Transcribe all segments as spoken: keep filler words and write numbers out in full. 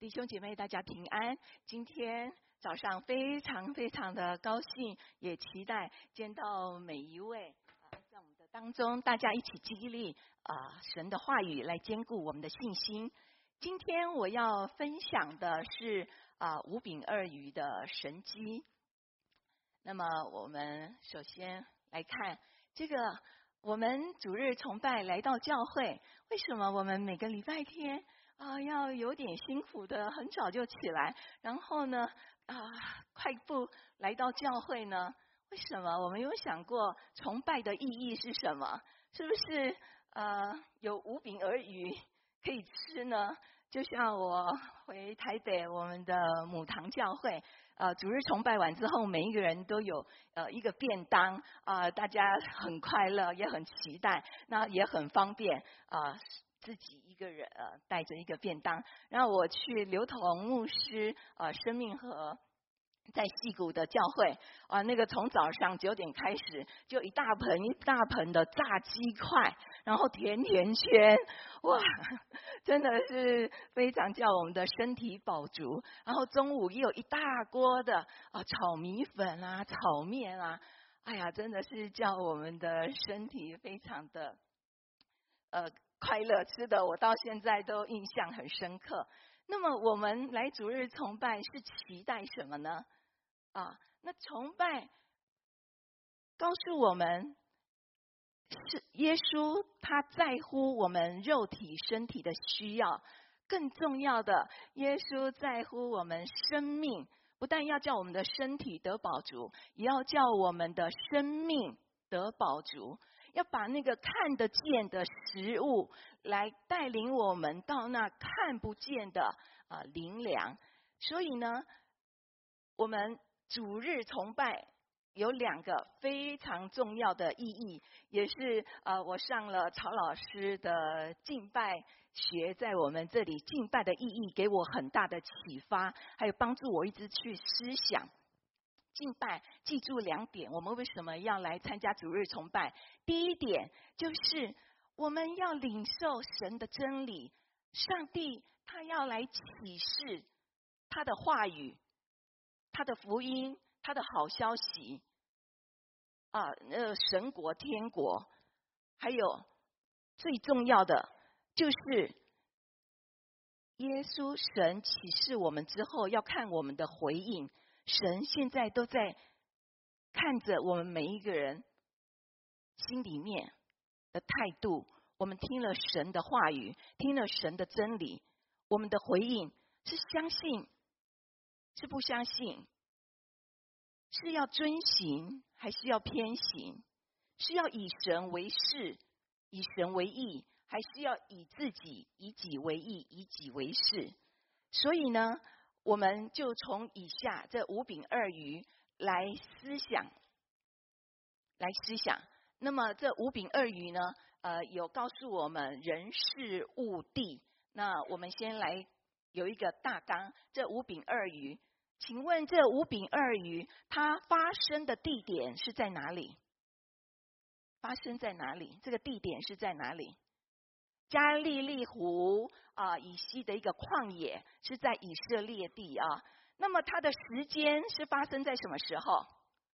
弟兄姐妹，大家平安。今天早上非常非常的高兴，也期待见到每一位啊，在我们的当中，大家一起激励啊神的话语，来兼顾我们的信心。今天我要分享的是啊五饼二鱼的神迹。那么我们首先来看这个，我们主日崇拜来到教会，为什么我们每个礼拜天啊，要有点辛苦的，很早就起来，然后呢，啊，快步来到教会呢？为什么？我们有想过崇拜的意义是什么？是不是呃有五饼二鱼可以吃呢？就像我回台北，我们的母堂教会，呃，主日崇拜完之后，每一个人都有呃一个便当啊、呃，大家很快乐，也很期待，那也很方便啊。呃自己一个人呃带着一个便当，然后我去刘同牧师呃生命河在矽谷的教会啊、呃，那个从早上九点开始就一大盆一大盆的炸鸡块，然后甜甜圈，哇，真的是非常叫我们的身体饱足。然后中午也有一大锅的啊、呃、炒米粉啊、炒面啊，哎呀，真的是叫我们的身体非常的呃。快乐吃的，我到现在都印象很深刻。那么我们来主日崇拜是期待什么呢？啊，那崇拜告诉我们，是耶稣他在乎我们肉体身体的需要，更重要的，耶稣在乎我们生命，不但要叫我们的身体得饱足，也要叫我们的生命得饱足。要把那个看得见的食物来带领我们到那看不见的啊、呃、灵粮。所以呢，我们主日崇拜有两个非常重要的意义，也是呃我上了曹老师的敬拜学，在我们这里敬拜的意义给我很大的启发，还有帮助我一直去思想。敬拜记住两点，我们为什么要来参加主日崇拜？第一点就是我们要领受神的真理，上帝他要来启示他的话语、他的福音、他的好消息啊，呃，神国、天国，还有最重要的就是耶稣神启示我们之后，要看我们的回应。神现在都在看着我们每一个人心里面的态度。我们听了神的话语，听了神的真理，我们的回应是相信，是不相信？是要遵行，还是要偏行？是要以神为是，以神为义，还是要以自己以己为义，以己为是？所以呢，我们就从以下这五饼二鱼来思想，来思想。那么这五饼二鱼呢，呃，有告诉我们人事物地。那我们先来有一个大纲，这五饼二鱼，请问这五饼二鱼它发生的地点是在哪里？发生在哪里？这个地点是在哪里？加利利湖啊、呃，以西的一个旷野，是在以色列地啊。那么它的时间是发生在什么时候？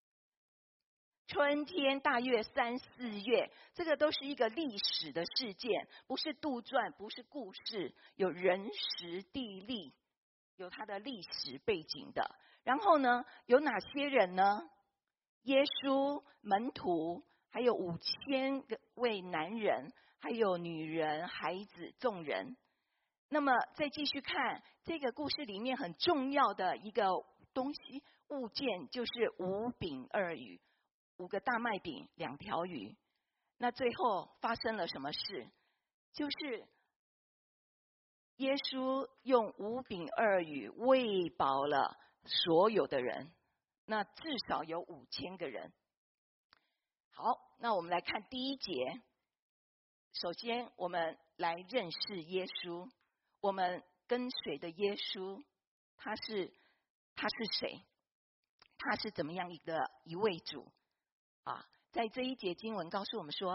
春天，大约三四月，这个都是一个历史的事件，不是杜撰，不是故事，有人时地利，有它的历史背景的。然后呢，有哪些人呢？耶稣、门徒，还有五千个位男人。还有女人、孩子、众人。那么再继续看这个故事里面很重要的一个东西物件，就是五饼二鱼，五个大麦饼，两条鱼。那最后发生了什么事？就是耶稣用五饼二鱼喂饱了所有的人，那至少有五千个人。好，那我们来看第一节。首先，我们来认识耶稣。我们跟随的耶稣，他是他是谁？他是怎么样一个一位主啊？在这一节经文告诉我们说，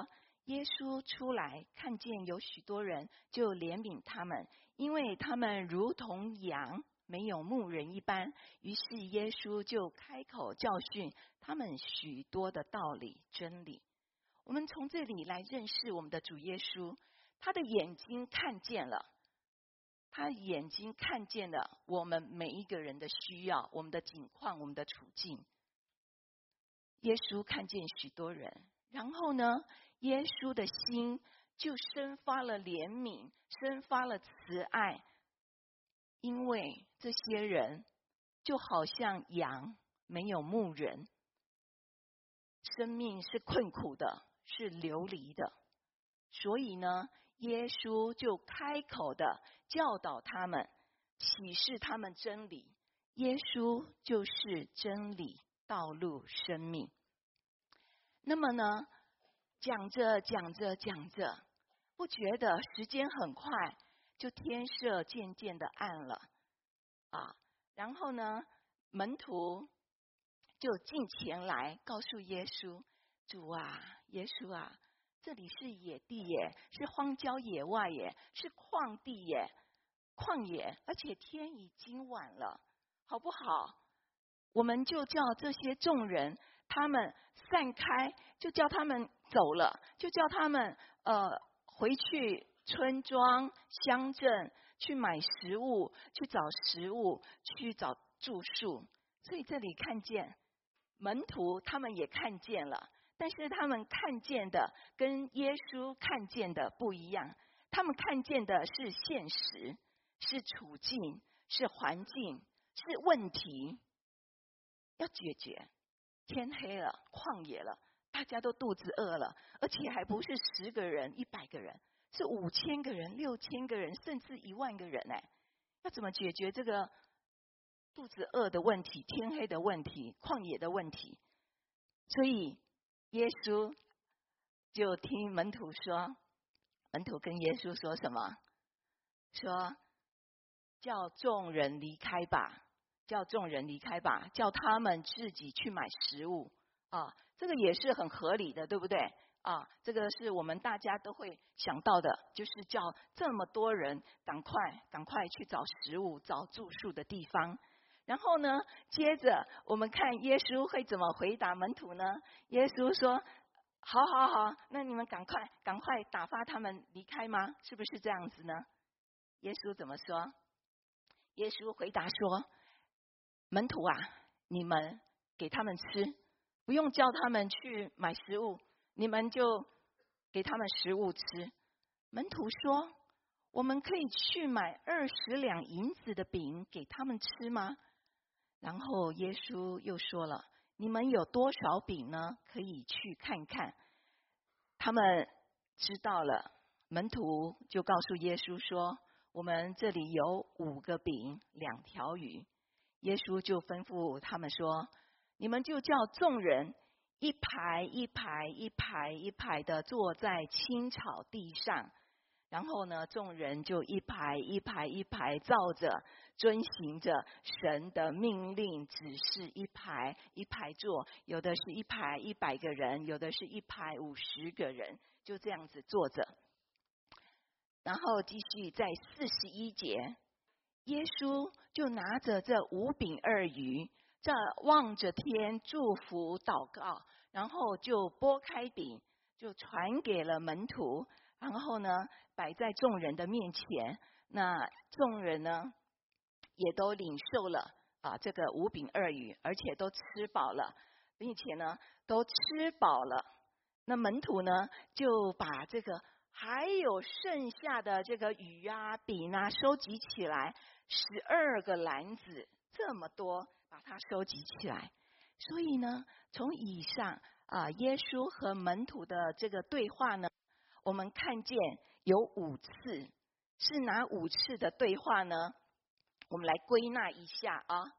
耶稣出来，看见有许多人，就怜悯他们，因为他们如同羊没有牧人一般。于是耶稣就开口教训他们许多的道理真理。我们从这里来认识我们的主耶稣，他的眼睛看见了，他眼睛看见了我们每一个人的需要，我们的境况，我们的处境。耶稣看见许多人，然后呢，耶稣的心就生发了怜悯，生发了慈爱，因为这些人就好像羊没有牧人，生命是困苦的，是流离的。所以呢，耶稣就开口的教导他们，启示他们真理。耶稣就是真理、道路、生命。那么呢，讲着讲着讲着，不觉得时间很快，就天色渐渐的暗了啊。然后呢，门徒就进前来告诉耶稣：“主啊，耶稣啊，这里是野地耶，是荒郊野外耶，是旷地耶，旷野，而且天已经晚了，好不好？我们就叫这些众人他们散开，就叫他们走了，就叫他们呃回去村庄乡镇去买食物，去找食物，去找住宿。”所以这里看见门徒他们也看见了，但是他们看见的跟耶稣看见的不一样。他们看见的是现实，是处境，是环境，是问题要解决。天黑了，旷野了，大家都肚子饿了，而且还不是十个人、一百个人，是五千个人、六千个人，甚至一万个人哎！要怎么解决这个肚子饿的问题、天黑的问题、旷野的问题？所以耶稣就听门徒说，门徒跟耶稣说什么？说叫众人离开吧，叫众人离开吧，叫他们自己去买食物啊，这个也是很合理的，对不对啊？这个是我们大家都会想到的，就是叫这么多人赶快赶快去找食物，找住宿的地方。然后呢，接着我们看耶稣会怎么回答门徒呢？耶稣说：“好好好，那你们赶快赶快打发他们离开吗？是不是这样子呢？”耶稣怎么说？耶稣回答说：“门徒啊，你们给他们吃，不用叫他们去买食物，你们就给他们食物吃。”门徒说：“我们可以去买二十两银子的饼给他们吃吗？”然后耶稣又说了：“你们有多少饼呢？可以去看看。”他们知道了，门徒就告诉耶稣说：“我们这里有五个饼，两条鱼。”耶稣就吩咐他们说：“你们就叫众人一排一排一排一排的坐在青草地上。”然后呢，众人就一排一排一排照着遵行着神的命令，只是一排一排坐，有的是一排一百个人，有的是一排五十个人，就这样子坐着。然后继续在四十一节，耶稣就拿着这五饼二鱼，这望着天祝福祷告，然后就拨开饼，就传给了门徒，然后呢摆在众人的面前。那众人呢也都领受了啊这个五饼二鱼，而且都吃饱了，并且呢都吃饱了。那门徒呢就把这个还有剩下的这个鱼啊饼啊收集起来，十二个篮子这么多，把它收集起来。所以呢，从以上啊耶稣和门徒的这个对话呢，我们看见有五次，是哪五次的对话呢？我们来归纳一下啊。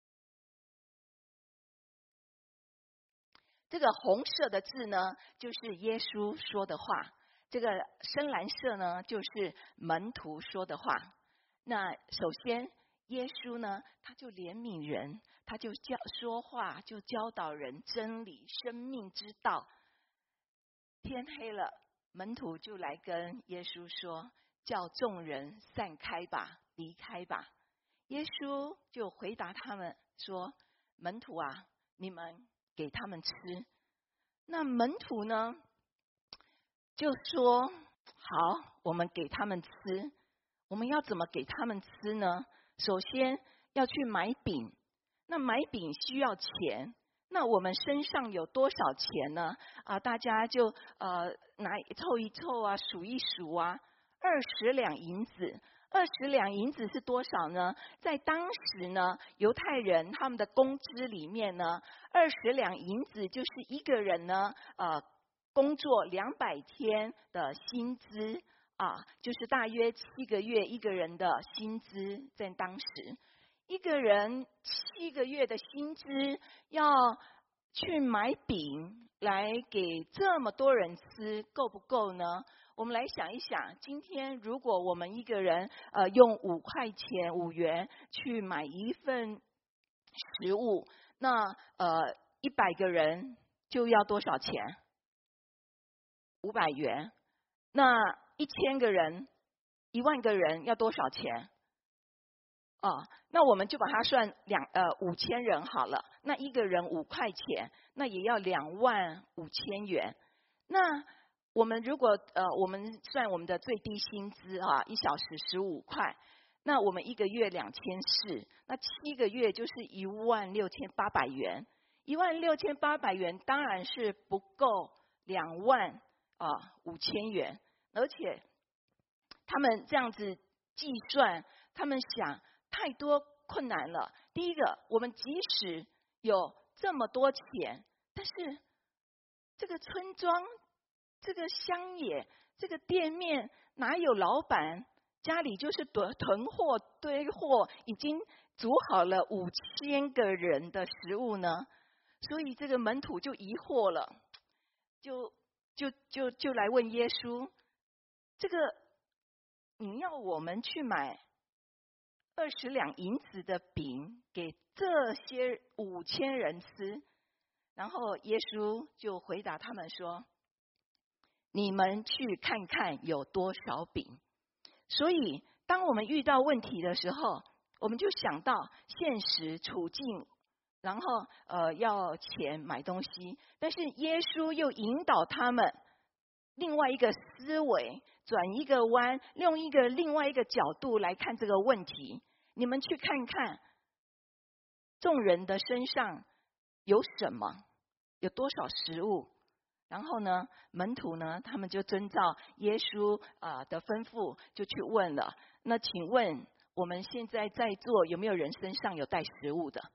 这个红色的字呢，就是耶稣说的话；这个深蓝色呢，就是门徒说的话。那首先，耶稣呢，他就怜悯人，他就教说话，就教导人真理、生命之道。天黑了， 门徒就来跟耶稣说，叫众人散开吧，离开吧。耶稣就回答他们说，门徒啊，你们给他们吃。那门徒呢就说，好，我们给他们吃。我们要怎么给他们吃呢？首先要去买饼，那买饼需要钱，那我们身上有多少钱呢？啊，大家就呃拿凑一凑啊，数一数啊，二十两银子。二十两银子是多少呢？在当时呢，犹太人他们的工资里面呢，二十两银子就是一个人呢，呃，工作两百天的薪资啊，就是大约七个月一个人的薪资，在当时。一个人七个月的薪资要去买饼来给这么多人吃，够不够呢？我们来想一想，今天如果我们一个人呃用五块钱五元去买一份食物，那呃一百个人就要多少钱？五百元。那一千个人、一万个人要多少钱？哦，那我们就把它算两呃五千人好了。那一个人五块钱，那也要两万五千元。那我们如果呃我们算我们的最低薪资啊，一小时十五块，那我们一个月两千四，那七个月就是一万六千八百元。一万六千八百元当然是不够两万啊五千元，而且他们这样子计算，他们想。太多困难了。第一个，我们即使有这么多钱，但是这个村庄、这个乡野、这个店面，哪有老板家里就是囤囤货堆货，已经煮好了五千个人的食物呢？所以这个门徒就疑惑了，就就就就来问耶稣：这个你要我们去买二十两银子的饼给这些五千人吃？然后耶稣就回答他们说：你们去看看有多少饼。所以当我们遇到问题的时候，我们就想到现实处境，然后呃要钱买东西，但是耶稣又引导他们另外一个思维，转一个弯，用一个另外一个角度来看这个问题。你们去看看众人的身上有什么，有多少食物。然后呢，门徒呢，他们就遵照耶稣啊的吩咐，就去问了。那请问我们现在在座有没有人身上有带食物的？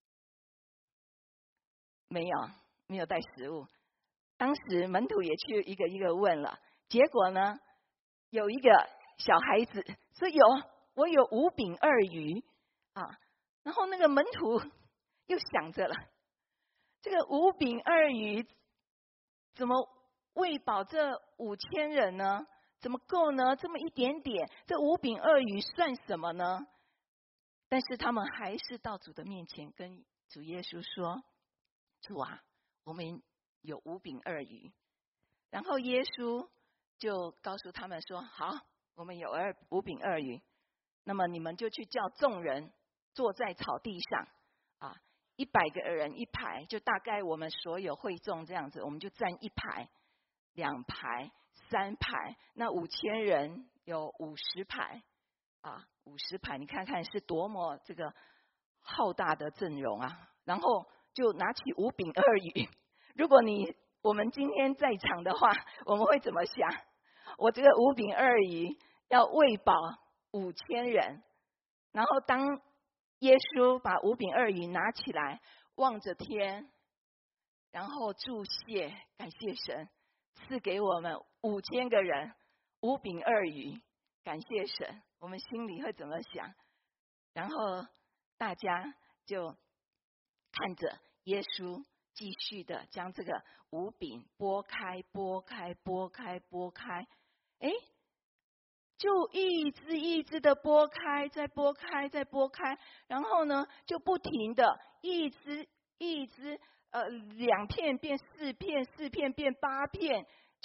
没有，没有带食物。当时门徒也去一个一个问了，结果呢，有一个小孩子说有，我有五饼二鱼啊。然后那个门徒又想着了，这个五饼二鱼怎么喂饱这五千人呢？怎么够呢？这么一点点，这五饼二鱼算什么呢？但是他们还是到主的面前跟主耶稣说：主啊，我们有五饼二鱼。然后耶稣就告诉他们说：好，我们有二五饼二鱼，那么你们就去叫众人坐在草地上啊，一百个人一排，就大概我们所有会众这样子，我们就站一排、两排、三排，那五千人有五十排啊，五十排，你看看是多么这个浩大的阵容啊！然后就拿起五饼二鱼，如果你我们今天在场的话，我们会怎么想？我这个五饼二鱼要喂饱五千人，然后当耶稣把五饼二鱼拿起来，望着天，然后祝谢，感谢神赐给我们五千个人五饼二鱼，感谢神，我们心里会怎么想？然后大家就看着耶稣继续的将这个五饼拨开、拨开、拨开、拨开，哎，就一只一只的拨开，再拨开，再拨开，然后呢，就不停的一只一只，呃，两片变四片，四片变八片，就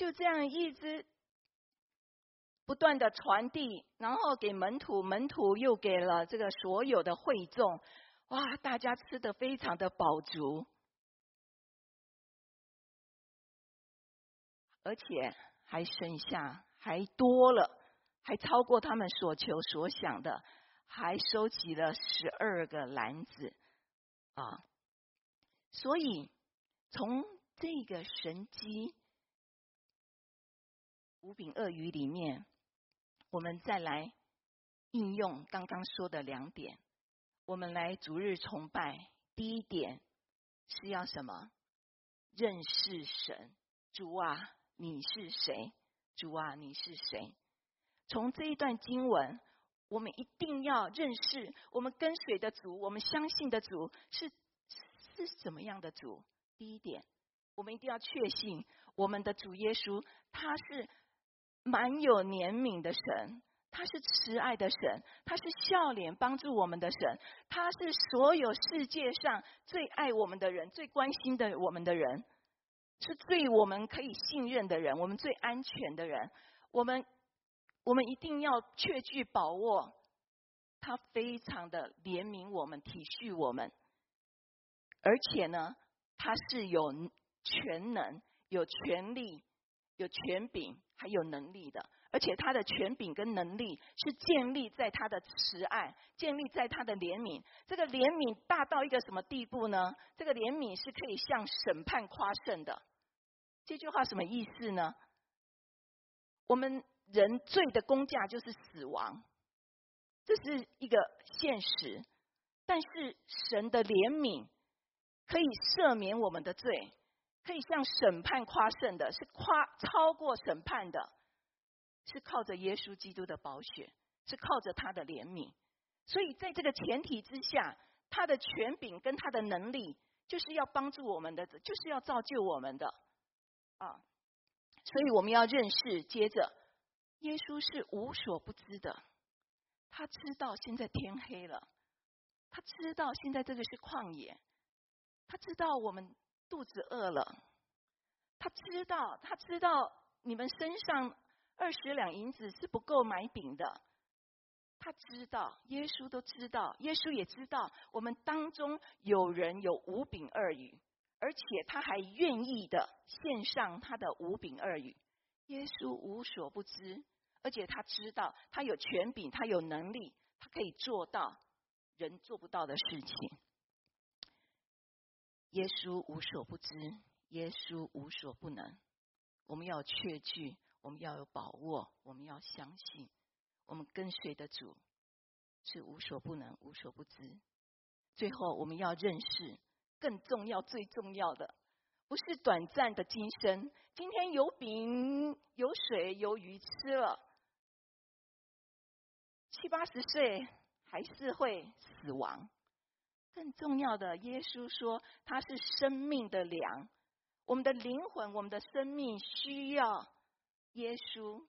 就这样一直不断的传递，然后给门徒，门徒又给了这个所有的会众，哇，大家吃得非常的饱足，而且还剩下，还多了，还超过他们所求所想的，还收集了十二个篮子啊！所以从这个神机五饼二鱼里面，我们再来应用刚刚说的两点，我们来逐日崇拜。第一点是要什么？认识神。主啊，你是谁？主啊，你是谁？从这一段经文，我们一定要认识我们跟随的主，我们相信的主是是什么样的主。第一点，我们一定要确信我们的主耶稣，他是满有怜悯的神，他是慈爱的神，他是笑脸帮助我们的神，他是所有世界上最爱我们的人，最关心的我们的人，是最我们可以信任的人，我们最安全的人。我们我们一定要确据把握，他非常的怜悯我们，体恤我们，而且呢，他是有全能、有权力、有权柄，还有能力的。而且他的权柄跟能力是建立在他的慈爱，建立在他的怜悯。这个怜悯大到一个什么地步呢？这个怜悯是可以向审判夸胜的。这句话什么意思呢？我们人罪的工价就是死亡，这是一个现实。但是神的怜悯可以赦免我们的罪，可以向审判夸胜的，是夸超过审判的，是靠着耶稣基督的宝血，是靠着他的怜悯。所以在这个前提之下，他的权柄跟他的能力就是要帮助我们的，就是要造就我们的啊。所以我们要认识，接着耶稣是无所不知的，他知道现在天黑了，他知道现在这个是旷野，他知道我们肚子饿了，他知道他知道你们身上二十两银子是不够买饼的，他知道，耶稣都知道，耶稣也知道我们当中有人有五饼二鱼，而且他还愿意的献上他的五饼二鱼。耶稣无所不知，而且他知道他有权柄，他有能力，他可以做到人做不到的事情。耶稣无所不知，耶稣无所不能。我们要确据，我们要有把握，我们要相信，我们跟随的主是无所不能、无所不知。最后，我们要认识，更重要、最重要的，不是短暂的今生。今天有饼、有水、有鱼吃了，七八十岁还是会死亡。更重要的，耶稣说他是生命的粮，我们的灵魂、我们的生命需要耶稣，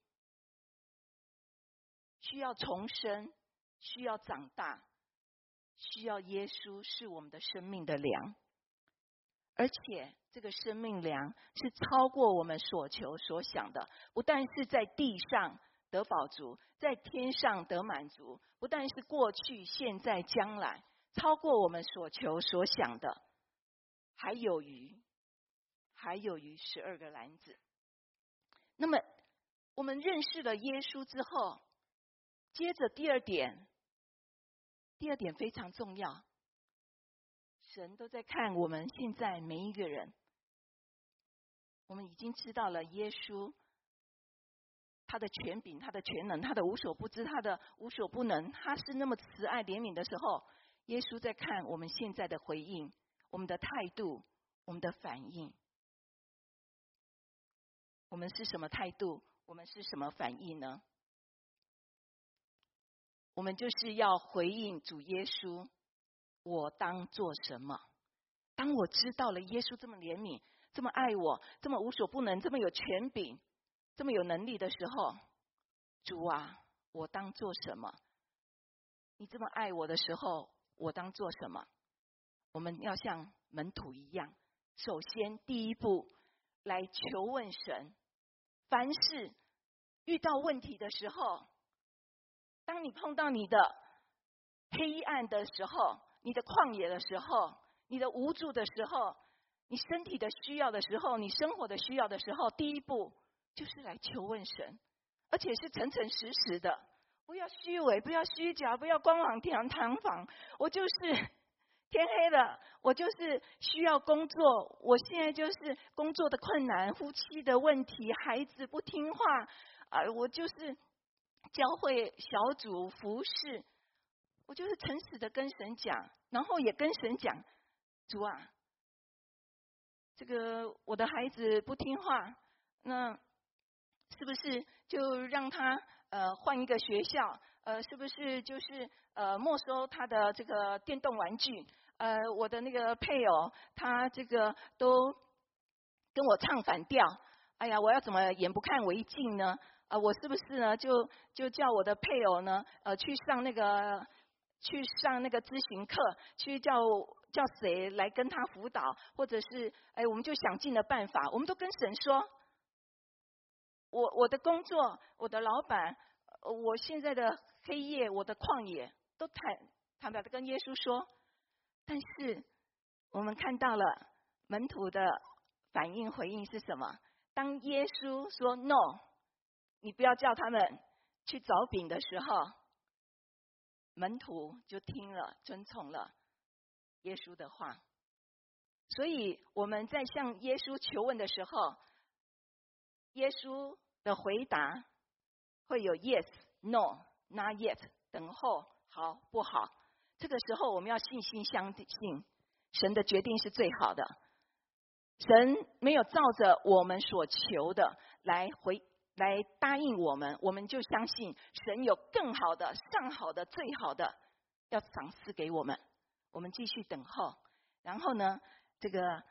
需要重生，需要长大，需要耶稣是我们的生命的粮。而且这个生命粮是超过我们所求所想的，不但是在地上得饱足，在天上得满足，不但是过去、现在、将来，超过我们所求所想的，还有余，还有余十二个篮子。那么我们认识了耶稣之后，接着第二点，第二点非常重要。神都在看我们现在每一个人，我们已经知道了耶稣他的权柄、他的全能、他的无所不知、他的无所不能，他是那么慈爱怜悯的时候，耶稣在看我们现在的回应、我们的态度、我们的反应。我们是什么态度？我们是什么反应呢？我们就是要回应主耶稣，我当做什么？当我知道了耶稣这么怜悯、这么爱我、这么无所不能、这么有权柄、这么有能力的时候，主啊，我当做什么？你这么爱我的时候，我当做什么？我们要像门徒一样，首先第一步来求问神， 凡事遇到问题的时候，当你碰到你的黑暗的时候，你的旷野的时候，你的无助的时候，你身体的需要的时候，你生活的需要的时候，第一步就是来求问神，而且是诚诚实实的，不要虚伪，不要虚假，不要光往天堂房。我就是天黑了，我就是需要工作，我现在就是工作的困难，夫妻的问题，孩子不听话，啊、呃，我就是教会小组服侍，我就是诚实的跟神讲，然后也跟神讲，主啊，这个我的孩子不听话，那是不是就让他呃换一个学校？呃，是不是就是呃没收他的这个电动玩具？呃，我的那个配偶他这个都跟我唱反调，哎呀，我要怎么眼不看为净呢？呃，我是不是呢就就叫我的配偶呢呃去上那个去上那个咨询课，去叫叫谁来跟他辅导，或者是哎我们就想尽了办法，我们都跟神说。我我的工作，我的老板，我现在的黑夜，我的旷野，都坦坦白的跟耶稣说。但是我们看到了门徒的反应回应是什么？当耶稣说 “no”， 你不要叫他们去找饼的时候，门徒就听了，遵从了耶稣的话。所以我们在向耶稣求问的时候，耶稣的回答会有 yes、no、not yet， 等候好不好？这个时候我们要信心相信，神的决定是最好的。神没有照着我们所求的来回来答应我们，我们就相信神有更好的、上好的、最好的要赏赐给我们。我们继续等候，然后呢，这个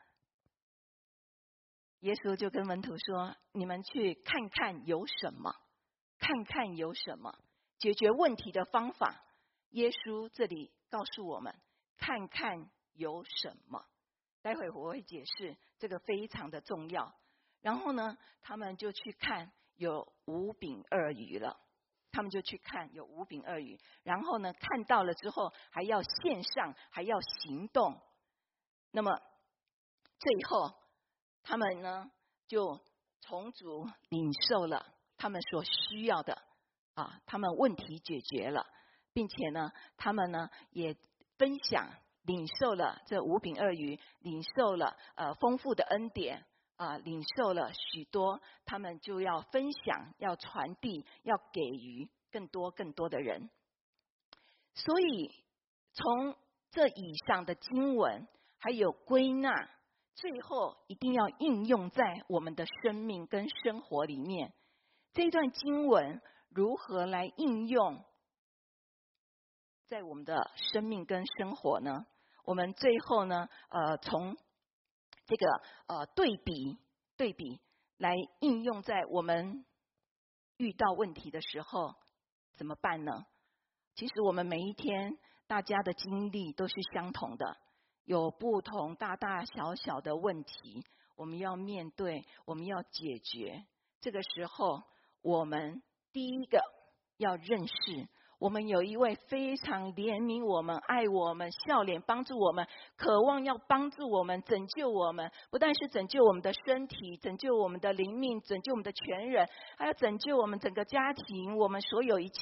耶稣就跟门徒说：“你们去看看有什么，看看有什么解决问题的方法。”耶稣这里告诉我们，看看有什么。待会我会解释，这个非常的重要。然后呢，他们就去看有五饼二鱼了，他们就去看有五饼二鱼。然后呢，看到了之后，还要线上，还要行动。那么最后，他们呢就从主领受了他们所需要的啊，他们问题解决了，并且呢，他们呢也分享领受了这五饼二鱼，领受了呃丰富的恩典啊，领受了许多，他们就要分享，要传递，要给予更多更多的人。所以从这以上的经文还有归纳，最后一定要应用在我们的生命跟生活里面。这段经文如何来应用在我们的生命跟生活呢？我们最后呢，呃，从这个呃对比对比来应用在我们遇到问题的时候怎么办呢？其实我们每一天大家的经历都是相同的，有不同大大小小的问题，我们要面对，我们要解决。这个时候，我们第一个要认识，我们有一位非常怜悯我们、爱我们、笑脸帮助我们、渴望要帮助我们、拯救我们，不但是拯救我们的身体、拯救我们的灵命、拯救我们的全人，还要拯救我们整个家庭，我们所有一切。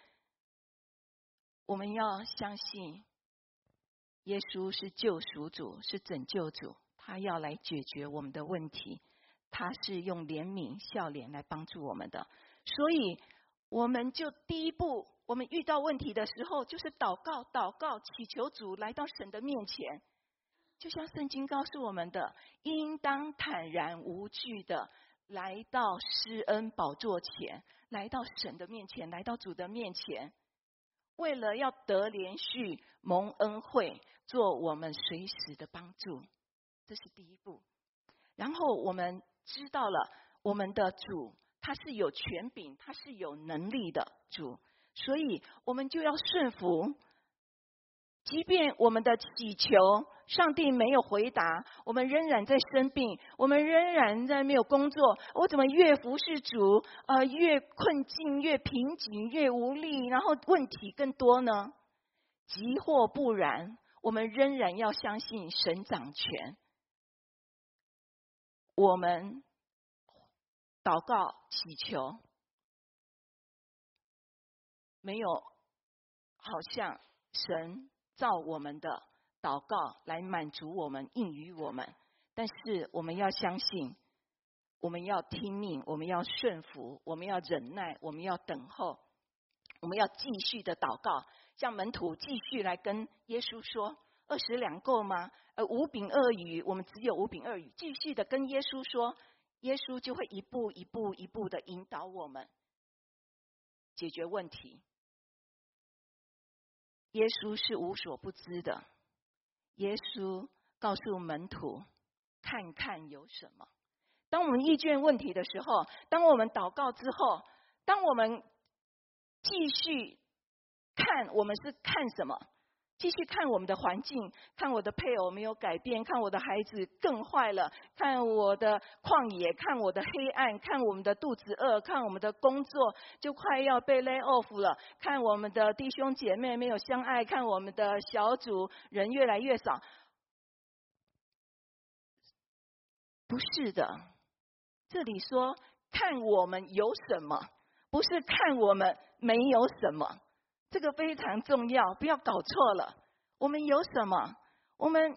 我们要相信耶稣是救赎主，是拯救主，他要来解决我们的问题，他是用怜悯笑脸来帮助我们的。所以我们就第一步，我们遇到问题的时候就是祷告祷告，祈求主来到神的面前，就像圣经告诉我们的，应当坦然无惧的来到施恩宝座前，来到神的面前，来到主的面前，为了要得连续蒙恩惠，做我们随时的帮助。这是第一步。然后我们知道了我们的主他是有权柄，他是有能力的主，所以我们就要顺服，即便我们的祈求上帝没有回答，我们仍然在生病，我们仍然在没有工作，我怎么越服侍主，呃，越困境，越瓶颈，越无力，然后问题更多呢？即或不然，我们仍然要相信神掌权。我们祷告祈求，没有好像神照我们的祷告来满足我们，应于我们。但是我们要相信，我们要听命，我们要顺服，我们要忍耐，我们要等候，我们要继续的祷告。像门徒继续来跟耶稣说：“二十两够吗？呃，五饼二鱼，我们只有五饼二鱼。”继续的跟耶稣说，耶稣就会一步一步一步的引导我们解决问题。耶稣是无所不知的，耶稣告诉门徒：“看看有什么。”当我们遇见问题的时候，当我们祷告之后，当我们继续看，我们是看什么？继续看我们的环境，看我的配偶没有改变，看我的孩子更坏了，看我的旷野，看我的黑暗，看我们的肚子饿，看我们的工作就快要被 lay off 了，看我们的弟兄姐妹没有相爱，看我们的小组人越来越少。不是的，这里说看我们有什么，不是看我们没有什么。这个非常重要，不要搞错了。我们有什么？我们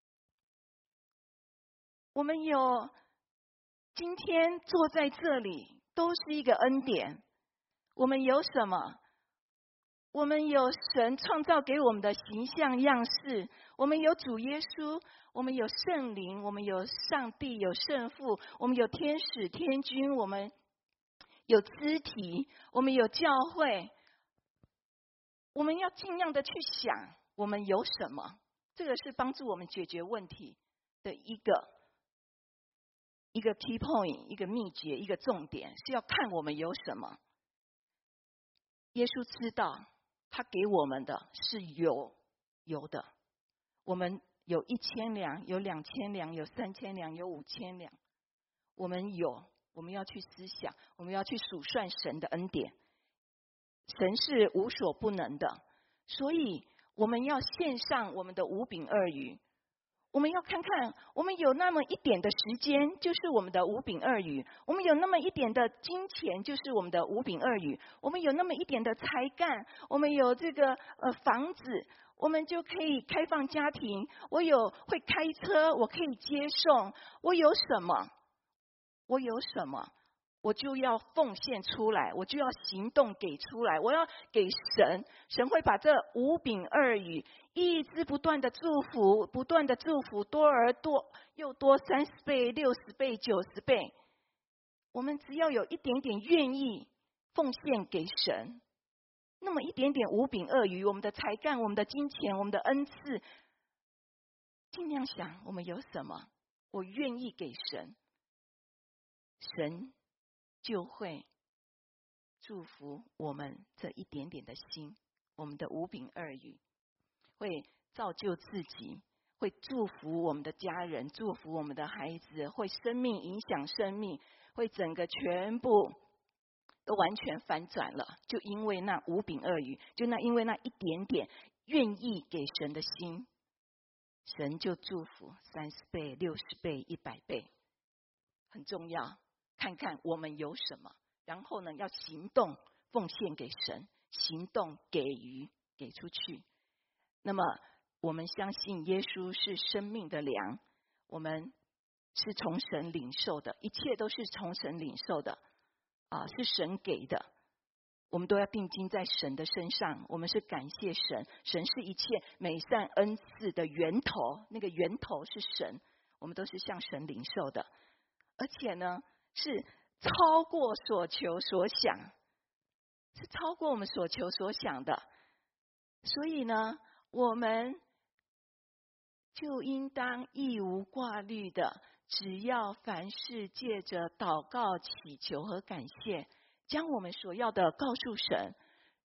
我们有今天坐在这里，都是一个恩典。我们有什么？我们有神创造给我们的形象样式，我们有主耶稣，我们有圣灵，我们有上帝，有圣父，我们有天使天君，我们有肢体，我们有教会。我们要尽量的去想我们有什么，这个是帮助我们解决问题的一个一个 key point， 一个秘诀，一个重点，是要看我们有什么。耶稣知道他给我们的是有有的，我们有一千两，有两千两，有三千两，有五千两，我们有，我们要去思想，我们要去数算神的恩典。神是无所不能的，所以我们要献上我们的五饼二鱼。我们要看看，我们有那么一点的时间，就是我们的五饼二鱼；我们有那么一点的金钱，就是我们的五饼二鱼；我们有那么一点的才干，我们有这个呃房子，我们就可以开放家庭。我有会开车，我可以接送。我有什么？我有什么？我就要奉献出来，我就要行动给出来，我要给神，神会把这五饼二鱼一直不断的祝福，不断的祝福，多而多又多，三十倍、六十倍、九十倍。我们只要有一点点愿意奉献给神，那么一点点五饼二鱼，我们的才干、我们的金钱、我们的恩赐，尽量想我们有什么，我愿意给神，神就会祝福我们这一点点的心，我们的五饼二鱼会造就自己，会祝福我们的家人，祝福我们的孩子，会生命影响生命，会整个全部都完全反转了。就因为那五饼二鱼，就那因为那一点点愿意给神的心，神就祝福三十倍、六十倍、一百倍。很重要。看看我们有什么，然后呢，要行动奉献给神，行动给予给出去。那么我们相信耶稣是生命的粮，我们是从神领受的，一切都是从神领受的啊，是神给的，我们都要定睛在神的身上。我们是感谢神，神是一切美善恩赐的源头，那个源头是神，我们都是向神领受的，而且呢是超过所求所想，是超过我们所求所想的。所以呢，我们就应当义无挂虑的，只要凡事借着祷告、祈求和感谢，将我们所要的告诉神，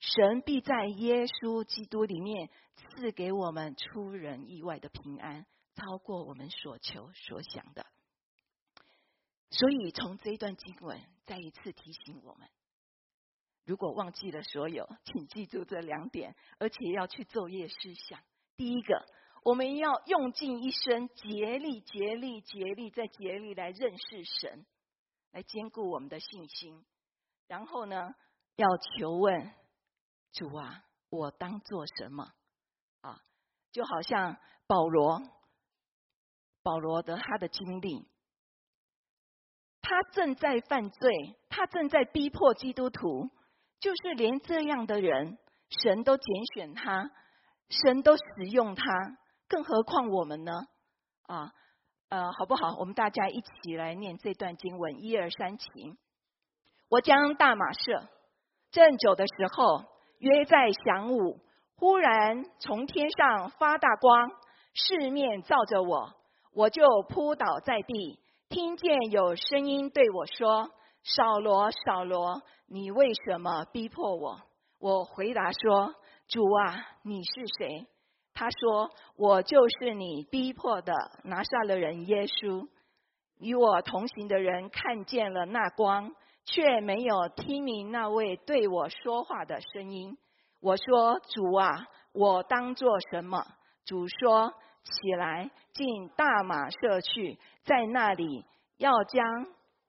神必在耶稣基督里面赐给我们出人意外的平安，超过我们所求所想的。所以从这一段经文再一次提醒我们，如果忘记了所有，请记住这两点，而且要去昼夜思想。第一个，我们要用尽一生，竭力竭力竭力再竭力来认识神，来坚固我们的信心。然后呢，要求问主啊，我当做什么啊？就好像保罗保罗的他的经历，他正在犯罪，他正在逼迫基督徒，就是连这样的人，神都拣选他，神都使用他，更何况我们呢？啊，呃，好不好？我们大家一起来念这段经文，一二三起。我将大马色，正走的时候，约在晌午，忽然从天上发大光，四面照着我，我就扑倒在地，听见有声音对我说：扫罗，扫罗，你为什么逼迫我？我回答说：主啊，你是谁？他说：我就是你逼迫的拿撒勒人耶稣。与我同行的人看见了那光，却没有听明那位对我说话的声音。我说：主啊，我当做什么？主说：起来，进大马色去，在那里要将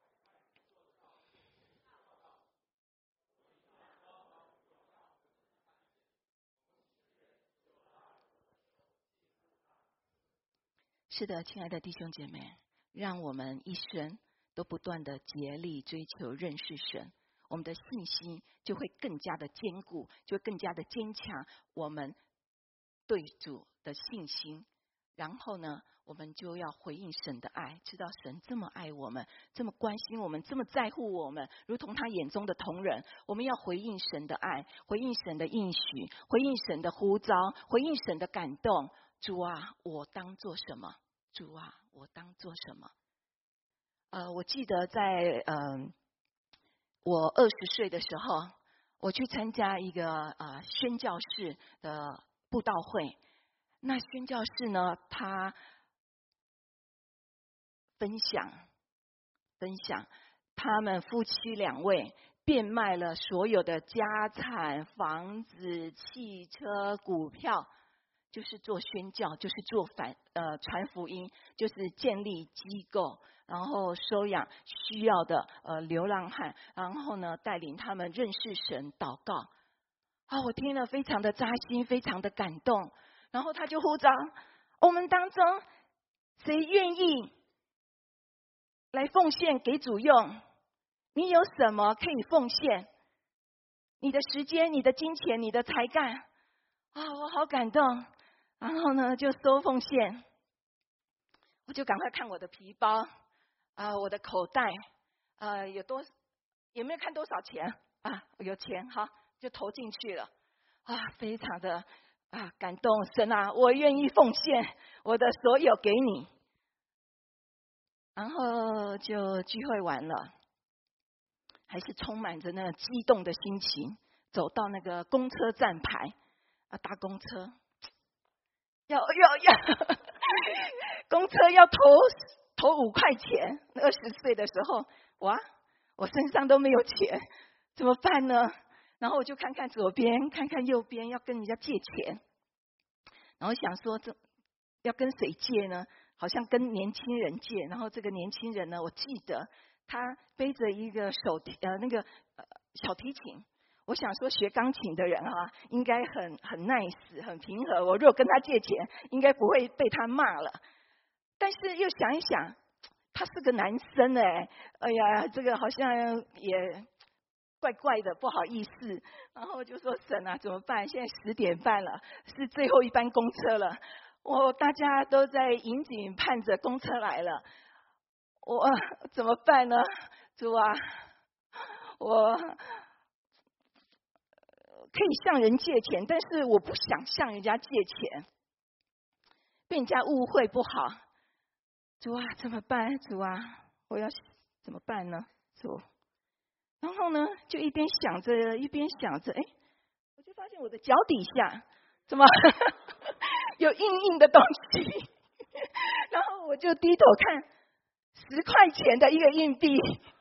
是的，亲爱的弟兄姐妹，让我们一生都不断的竭力追求认识神，我们的信心就会更加的坚固，就会更加的坚强，我们对主的信心。然后呢，我们就要回应神的爱，知道神这么爱我们，这么关心我们，这么在乎我们，如同他眼中的瞳人。我们要回应神的爱，回应神的应许，回应神的呼召，回应神的感动。主啊，我当做什么？主啊，我当做什么？呃，我记得在嗯、呃，我二十岁的时候，我去参加一个呃宣教士的布道会。那宣教士呢，他分享分享他们夫妻两位变卖了所有的家产、房子、汽车、股票，就是做宣教，就是做反呃传福音，就是建立机构，然后收养需要的呃流浪汉，然后呢带领他们认识神、祷告。啊，我听了非常的扎心，非常的感动。然后他就呼召我们当中谁愿意来奉献给主用？你有什么可以奉献？你的时间、你的金钱、你的才干啊，我好感动。然后呢，就收奉献，我就赶快看我的皮包啊，我的口袋啊，有多有没有看多少钱啊？有钱哈，就投进去了啊，非常的啊感动。神啊，我愿意奉献我的所有给你。然后就聚会完了，还是充满着那个激动的心情，走到那个公车站牌啊，搭公车，要要要，公车要投投五块钱。二十岁的时候，哇，我身上都没有钱，怎么办呢？然后我就看看左边，看看右边，要跟人家借钱，然后想说这要跟谁借呢？好像跟年轻人借。然后这个年轻人呢，我记得他背着一个手提呃那个呃小提琴。我想说学钢琴的人啊，应该很很 nice 很平和，我如果跟他借钱，应该不会被他骂了。但是又想一想，他是个男生哎，哎呀，这个好像也怪怪的，不好意思。然后就说神啊，怎么办？现在十点半了，是最后一班公车了，我大家都在引颈盼着公车来了，我怎么办呢？主啊，我可以向人借钱，但是我不想向人家借钱，被人家误会不好。主啊，怎么办？主啊，我要怎么办呢？主，然后呢，就一边想着，一边想着，哎， 现我的脚底下怎么有硬硬的东西，然后我就低头看十块钱的一个硬币，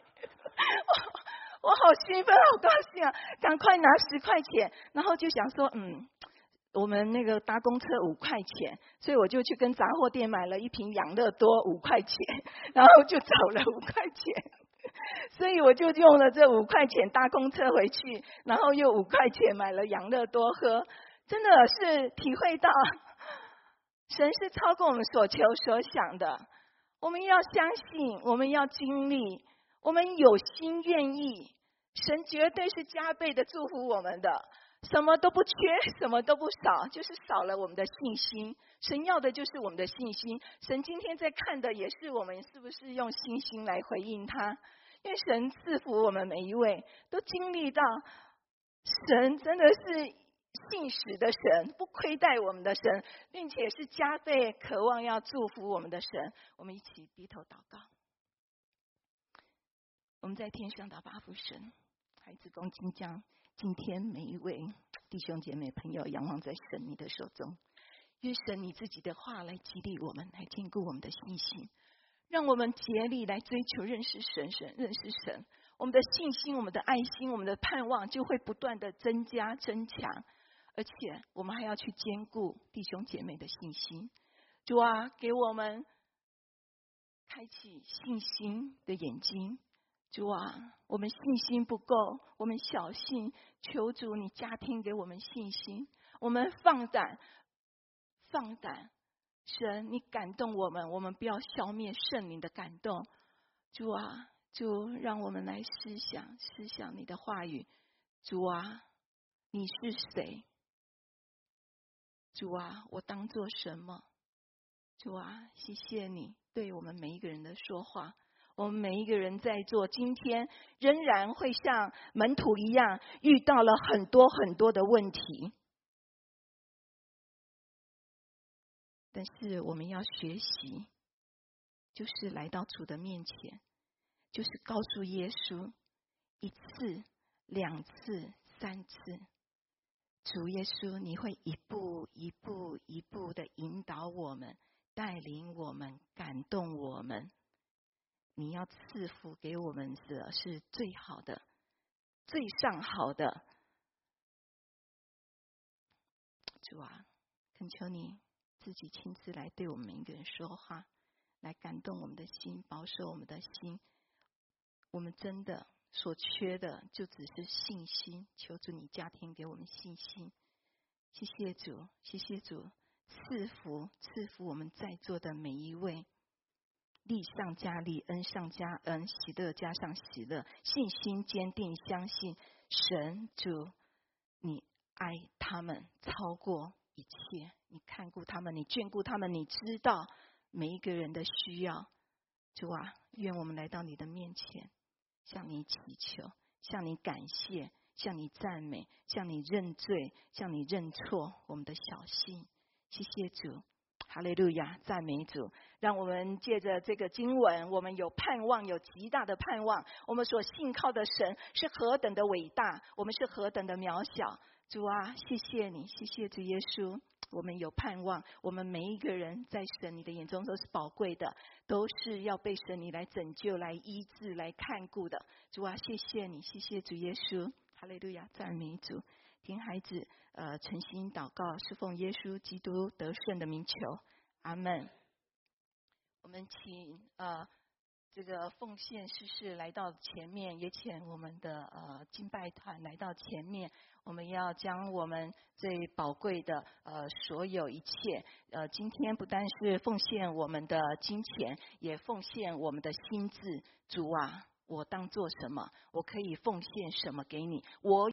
我好兴奋，好高兴啊！赶快拿十块钱，然后就想说，嗯，我们那个搭公车五块钱，所以我就去跟杂货店买了一瓶养乐多五块钱，然后就找了五块钱，所以我就用了这五块钱搭公车回去，然后又五块钱买了养乐多喝，真的是体会到神是超过我们所求所想的。我们要相信，我们要经历，我们有心愿意，神绝对是加倍的祝福我们的，什么都不缺，什么都不少，就是少了我们的信心。神要的就是我们的信心，神今天在看的也是我们是不是用信心来回应他。因为神赐福我们每一位都经历到神真的是信实的神，不亏待我们的神，并且是加倍渴望要祝福我们的神。我们一起低头祷告。我们在天上的阿父神，孩子恭敬将今天每一位弟兄姐妹朋友仰望在神你的手中，愿神你自己的话来激励我们，来坚固我们的信心，让我们竭力来追求认识神，神认识神，我们的信心，我们的爱心，我们的盼望就会不断的增加增强，而且我们还要去兼顾弟兄姐妹的信心。主啊，给我们开启信心的眼睛。主啊，我们信心不够，我们小信，求主你加添给我们信心，我们放胆放胆，神你感动我们，我们不要消灭圣灵的感动。主啊，就让我们来思想思想你的话语。主啊，你是谁？主啊，我当做什么？主啊，谢谢你对我们每一个人的说话。我们每一个人在座，今天仍然会像门徒一样遇到了很多很多的问题，但是我们要学习，就是来到主的面前，就是告诉耶稣一次、两次、三次，主耶稣，你会一步一步一步的引导我们，带领我们，感动我们。你要赐福给我们的是最好的，最上好的。主啊，恳求你自己亲自来对我们每一个人说话，来感动我们的心，保守我们的心。我们真的所缺的就只是信心，求主你加添给我们信心。谢谢主，谢谢主，赐福赐福我们在座的每一位，力上加力，恩上加恩，喜乐加上喜乐，信心坚定，相信神主你爱他们超过一切，你看顾他们，你眷顾他们，你知道每一个人的需要。主啊，愿我们来到你的面前，向你祈求，向你感谢，向你赞美，向你认罪，向你认错我们的小心。谢谢主，哈利路亚，赞美主。让我们借着这个经文，我们有盼望，有极大的盼望。我们所信靠的神是何等的伟大，我们是何等的渺小。主啊，谢谢你，谢谢主耶稣，我们有盼望。我们每一个人在神你的眼中都是宝贵的，都是要被神你来拯救、来医治、来看顾的。主啊，谢谢你，谢谢主耶稣，哈利路亚，赞美主。听孩子呃诚心祷告，是奉耶稣基督得胜的名求，阿们。我们请呃这个奉献士士来到前面，也请我们的呃敬拜团来到前面。我们要将我们最宝贵的呃所有一切呃今天不单是奉献我们的金钱，也奉献我们的心志。主啊，我当做什么？我可以奉献什么给你？我